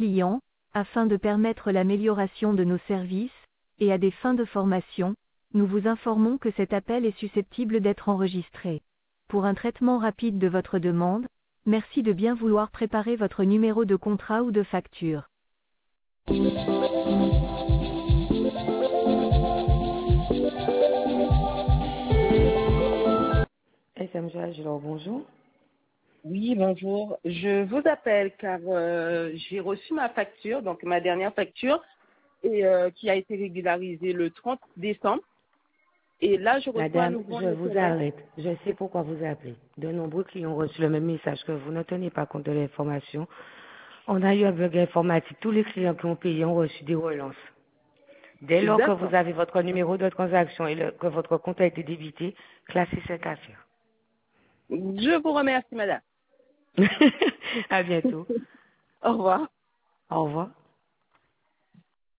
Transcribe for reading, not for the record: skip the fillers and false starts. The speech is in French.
clients, afin de permettre l'amélioration de nos services, et à des fins de formation, nous vous informons que cet appel est susceptible d'être enregistré. Pour un traitement rapide de votre demande, merci de bien vouloir préparer votre numéro de contrat ou de facture. SM Agilor, bonjour. Oui, bonjour. Je vous appelle car j'ai reçu ma facture, donc ma dernière facture, et qui a été régularisée le 30 décembre. Et là, je reçois un Madame, nouveau je vous SMS. arrête. Je sais pourquoi vous appelez. De nombreux clients ont reçu le même message que vous. Ne tenez pas compte de l'information. On a eu un bug informatique. Tous les clients qui ont payé ont reçu des relances. Dès lors que vous D'accord. avez votre numéro de transaction et que votre compte a été débité, classez cette affaire. Je vous remercie, madame. À bientôt. Au revoir. Au revoir.